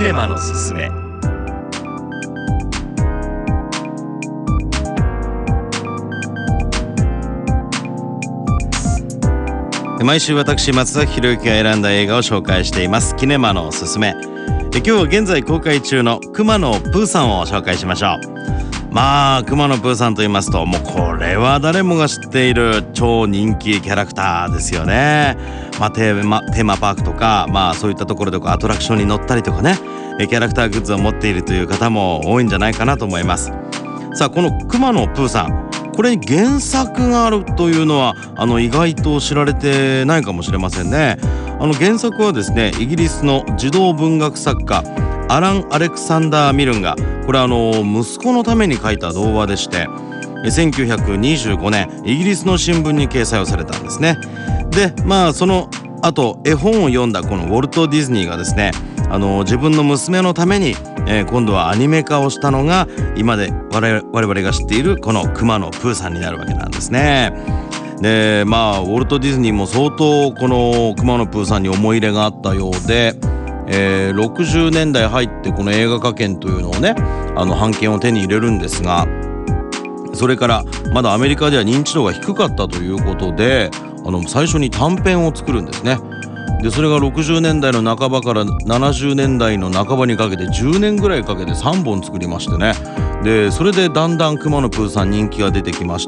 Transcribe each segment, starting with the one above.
キネマのすすめ。毎週私松崎ひろゆきが選んだ映画を紹介していますキネマのおすすめ。今日は現在公開中のくまのプーさんを紹介しましょう。くまのプーさんと言いますと、もうこれは誰もが知っている超人気キャラクターですよね。テーマパークとか、そういったところでアトラクションに乗ったりとかね、キャラクターグッズを持っているという方も多いんじゃないかなと思います。さあ、このくまのプーさん、これに原作があるというのは意外と知られてないかもしれませんね。原作はですね、イギリスの児童文学作家アラン・アレクサンダー・ミルンが、これ息子のために書いた童話でして、1925年イギリスの新聞に掲載をされたんですね。で、その後絵本を読んだこのウォルト・ディズニーがですね、自分の娘のために、今度はアニメ化をしたのが今で我々が知っているこのくまのプーさんになるわけなんですね。で、ウォルト・ディズニーも相当このくまのプーさんに思い入れがあったようで、60年代入ってこの映画化権というのをね、版権を手に入れるんですが、それからまだアメリカでは認知度が低かったということで、最初に短編を作るんですね。で、それが60年代の半ばから70年代の半ばにかけて10年ぐらいかけて3本作りましてね。で、それでだんだんくまのプーさん人気が出てきまして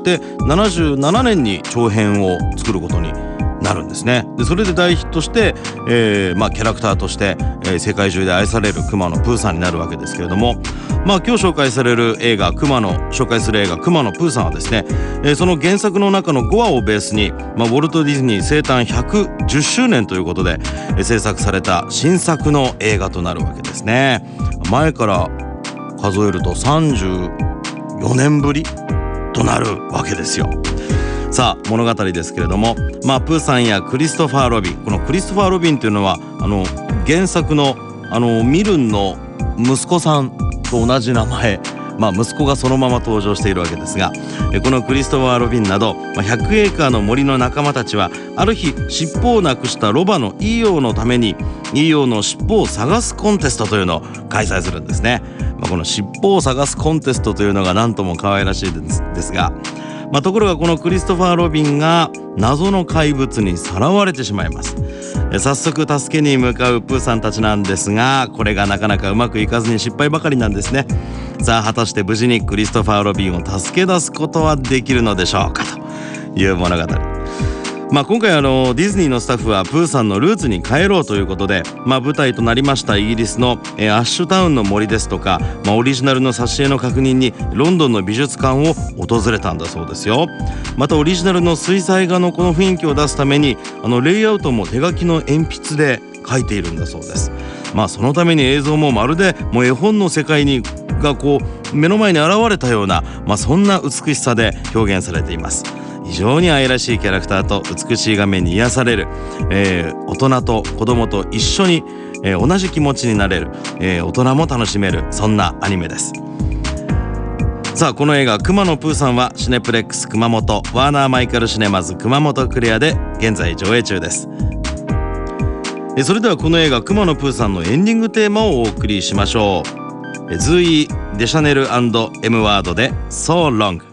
、77年に長編を作ることになるんですね。で、それで大ヒットして、キャラクターとして、世界中で愛されるくまのプーさんになるわけですけれども、今日紹介する映画くまのプーさんはですね、その原作の中の5話をベースに、ウォルト・ディズニー生誕110周年ということで、制作された新作の映画となるわけですね。前から数えると34年ぶりとなるわけですよ。さあ、物語ですけれども、プーさんやクリストファー・ロビン、このクリストファー・ロビンというのは原作のミルンの息子さんと同じ名前、息子がそのまま登場しているわけですが、このクリストファー・ロビンなど100エーカーの森の仲間たちは、ある日尻尾をなくしたロバのイーオーのためにイーオーの尻尾を探すコンテストというのを開催するんですね。この尻尾を探すコンテストというのがなんとも可愛らしいですが、ところがこのクリストファー・ロビンが謎の怪物にさらわれてしまいます。早速助けに向かうプーさんたちなんですが、これがなかなかうまくいかずに失敗ばかりなんですね。さあ、果たして無事にクリストファー・ロビンを助け出すことはできるのでしょうかという物語。今回ディズニーのスタッフはプーさんのルーツに帰ろうということで、舞台となりましたイギリスのアッシュタウンの森ですとか、オリジナルの挿絵の確認にロンドンの美術館を訪れたんだそうですよ。またオリジナルの水彩画のこの雰囲気を出すためにレイアウトも手書きの鉛筆で描いているんだそうです。そのために映像もまるで絵本の世界が目の前に現れたような、そんな美しさで表現されています。非常に愛らしいキャラクターと美しい画面に癒される、大人と子供と一緒に、同じ気持ちになれる、大人も楽しめる、そんなアニメです。さあ、この映画くまのプーさんはシネプレックス熊本、ワーナーマイカルシネマズ熊本クレアで現在上映中です。それではこの映画くまのプーさんのエンディングテーマをお送りしましょう。ズーイ・デシャネル&エムワードで So Long。